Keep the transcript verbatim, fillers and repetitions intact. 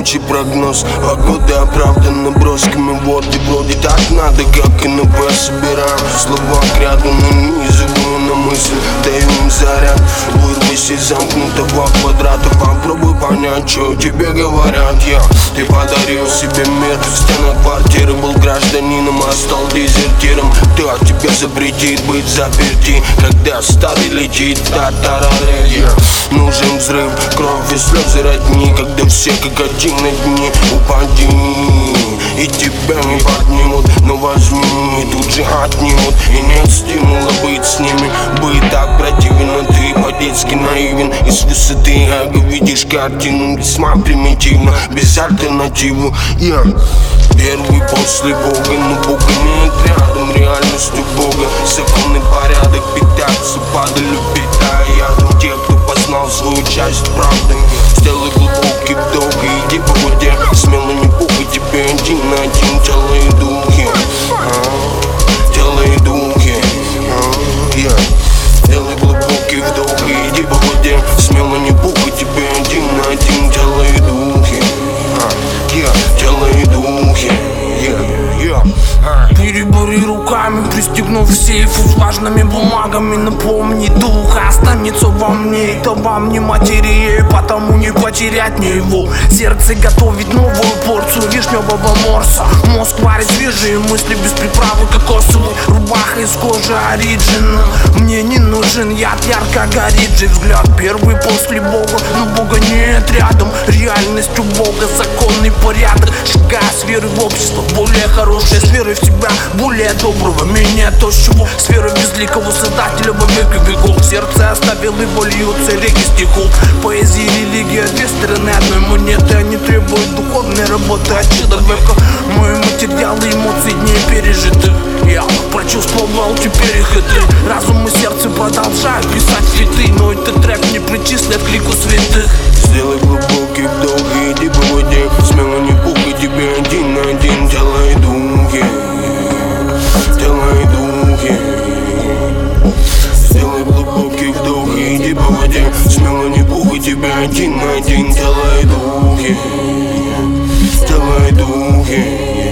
ночи прогноз погоды оправдан набросками. Вот и вроде так надо, как и на Б собираем слова к ряду, нанизываю на мысль, даю им заряд. Вырвись из замкнутого квадрата, попробуй понять, что тебе говорят. Я, ты подарил себе мир, в стенах квартиры был гражданином, а стал дезертиром. Кто тебе запретит быть заперти, когда стадо летит татарария? Нужен взрыв, кровь и слезы родни, когда все как один на дне. Упади, и тебя не поднимут, но возьми, тут же отнимут. И нет стимула быть с ними, быть так противен, ты по-детски наивен. И с высоты эго видишь картину весьма примитивно, без альтернативы. Я первый после Бога, но Бога нет рядом, реальностью Бога. Законный порядок питаться, падали питая ядом тех, кто познал свою часть правды. Сделай глубокий вдох и иди по воде, смело не пугай, тебе один на один. Тело и духи, а, тело и духи, а, yeah. Сделай глубокий вдох и иди по воде, смело не пугай, тебе один на один. Тело и духи, а, yeah. Тело и духи, yeah, yeah. Перебори руками, пристегнув сейф с важными бумагами. Напомни, дух останется во мне, это вам не материи, потому не потерять мне его. Сердце готовит новую порцию вишневого морса. Мозг варит свежие мысли без приправы кокосовой. Рубаха из кожи оригинал. Мне не нужен яд, ярко горит же взгляд. Первый после Бога, но Бога нет рядом. Реальность у Бога, законный порядок. Шагая с верой в общество, более хорошее, с верой в себя, более доброго меня, то с чего сфера безликого создателя во веки веков. Сердце оставил и вольются реки стихов. Поэзия и религия, две стороны одной монеты. Они требуют духовной работы от человека. Мои материалы, эмоции дней пережиты. Я прочувствовал теперь их хиты. Разум и сердце продолжают писать фиты, но этот трек не причислят к лику святых. Сделай глубокий вдох и иди по воде, смело не пугай, тебе один на один. Делай духи, делай духи. Сделай глубокий вдох и иди по воде, смело не пугай, тебе один на один. Делай духи, делай духи.